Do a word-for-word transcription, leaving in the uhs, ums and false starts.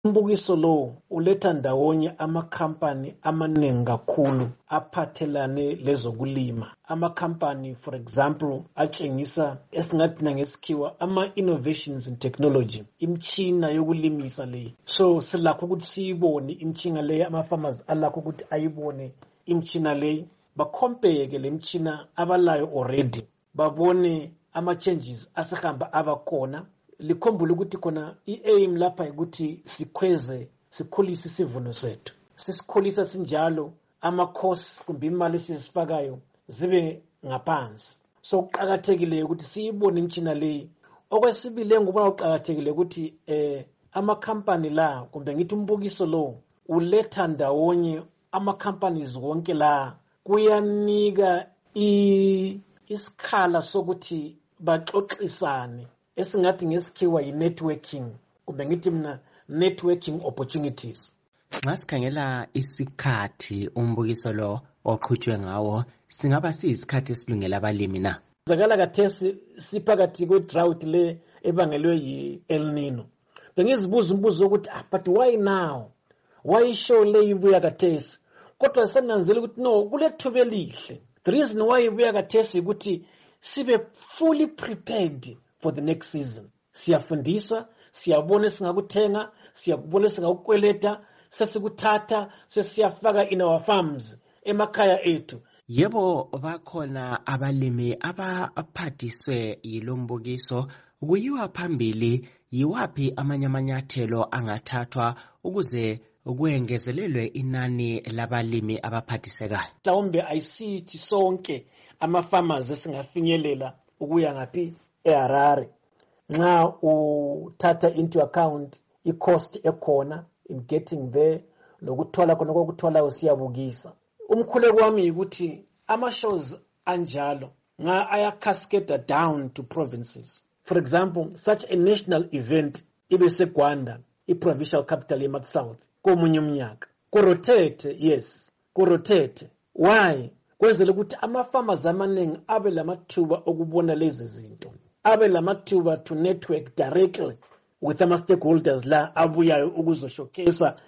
Umbukiso lo uletha ndawonye amakhampani amaningi kakhulu aphathelane lezokulima. Amakhampani for example atshengisa esingathi ngesikhiwa ama innovations in technology, imchina yokulimisa le. So silakho ukuthi siyibone imchina le, ama farmers alakho ukuthi ayibone imchina le, ba compare ke le mchina abalayo already, babone ama changes asehamba abakhona. Likhombula ukuthi khona i-aim lapha ukuthi sikhweze sikhulise isivuno sethu. Sisikhulisa sinjalo ama-costs kumbe imali esizifakayo zibe ngaphansi. So kuqakathekile ukuthi siyibone imtshina le. Okwesibili ngoba uqakathekile ukuthi eh ama-company la kumbe ngithi umbukiso lo uletha ndawonye ama-companies wonke la, kuyanika isikhala sokuthi baxoxisane esingathi ngesikhiwa yi-networking kumbe ngithi mina networking opportunities. Nxa sikhangela isikhathi umbukiso lo oqhutshwe ngawo, singaba siyisikhathi esilungela abalimi na? Zakala kathesi siphakathi kwe-drought le ebangelwe yi-El Nino. Bengizibuza umbuzo ukuthi ah, but why now? Why show le ibuya kathesi? Kodwa sananzela ukuthi no, kule thuba elihle. The reason why ibuya kathesi ukuthi sibe fully prepared for the next season. Siyafundiswa, siyabona singakuthenga, siyabona singakukweleta, sesikuthatha, sesiyafaka in our farms emakhaya ethu. Yebo bakhona abalimi abaphathiswe yilombukiso. Kuyiwa phambili, yiwapi amanye amanyathelo angathathwa ukuze ukwengezelelwe inani labalimi abaphathisekayo? Mhlawumbe ayisithi sonke ama farmers esingafinyelela ukuya ngaphi eHarare. Nxa uthatha into account i-cost ekhona in getting there, lokuthola khona kokuthola usiyabukisa. Umkhuleko wami ukuthi ama-shows anjalo nga aya cascade down to provinces. For example, such a national event ibe seGwanda, i-provincial capital eMark South, komunye umnyaka. Kurotate, yes, kurotate. Why? Kwenzela ukuthi ama-farmers amaningi abe lamathuba okubona lezi zinto. Abe lamathuba to network directly with ama-stakeholders la abuyayo ukuzoshowcase